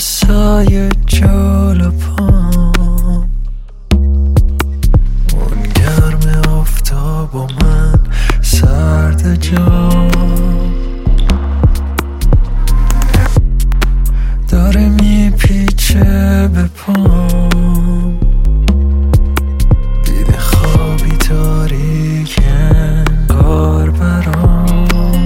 دستای جلو پام، اون گرم آفتاب و من سرد جام، داره میپیچه به پام، دیده خوابی تاریک انگار برام،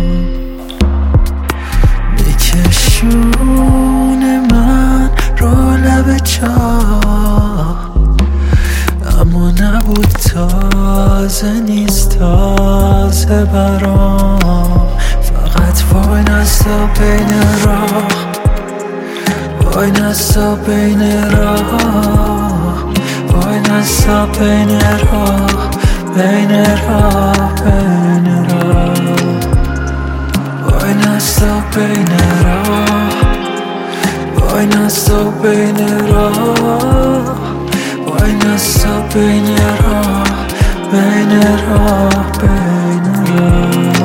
میکشونه من رو لب چاه، اما نبود تازه نیست تازه برام، فقط وای نستا بین راه، وای نستا بین راه، وای نستا بین راه، بین راه، بین راه، وای نستا بین راه، وای نستا بین راه، وای نستا بین راه، بین راه، بین راه.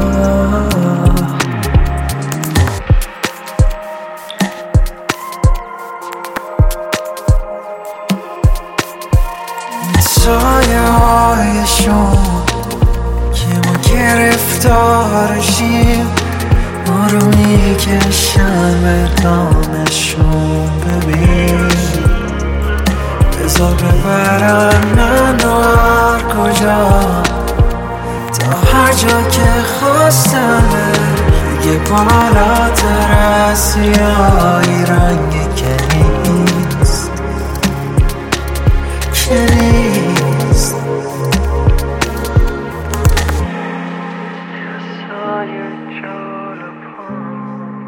سایه هایشون که ما گرفتارشیم، ما رو میکشن به دامشون، ببین بذار ببرن منو هر کجا، تا هر جا که خواستم دیگه بالاتر از سیاهی رنگ که نیست، که نیست. دستای جلو پام،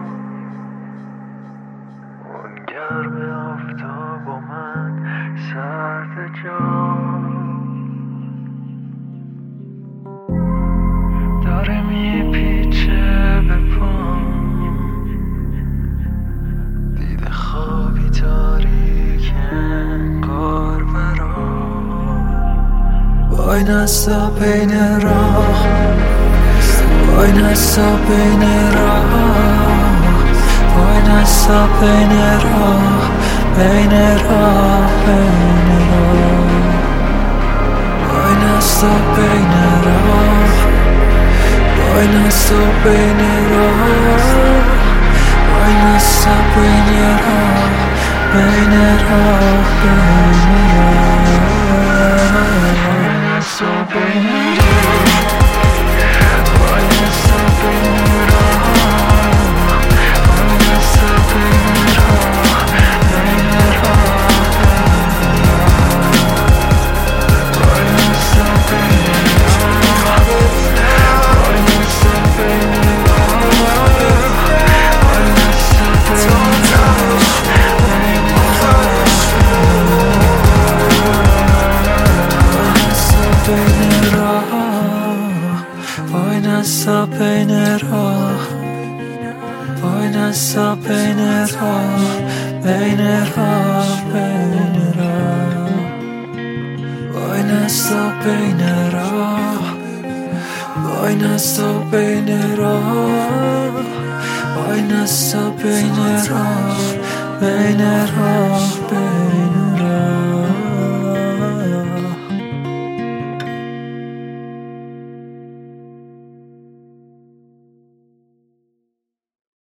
اون گرم آفتاب و من سرد جام، داره میپیچه به پام، دیده خوابی تاریک انگار برام، وای نستا بین راه، وای نستا بین راه، وای نستا بین راه، بین راه، بین راه، وای نستا بین راه، وای نستا بین راه، وای نستا بین راه، بین راه، بین راه، وای نستا بین راه، وای نستا بین راه، وای نستا بین راه، بین راه، وای نستا بین راه، وای نستا بین راه، وای نستا بین راه، بین راه، وای نستا بین راه، وای نستا بین راه، بین راه، بین راه، وای نستا بین راه، وای نستا بین راه، وای نستا بین راه، بین راه.